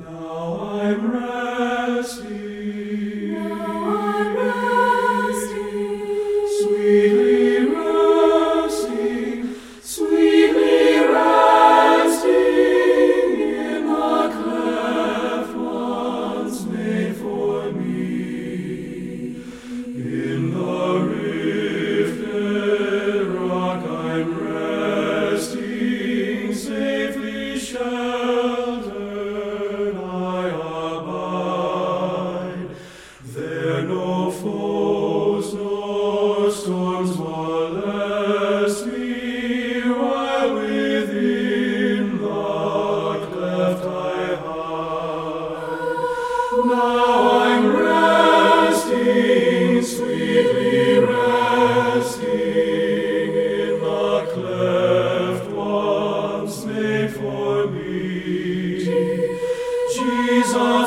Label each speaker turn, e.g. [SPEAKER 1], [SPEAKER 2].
[SPEAKER 1] Now I'm resting, sweetly resting, sweetly resting in the cleft once made for me. In the rifted rock I'm resting, safely sheltered I abide. There no foes nor storms molest me, while within the cleft I hide. Now I'm resting, sweetly resting in the cleft once made for me. Jesus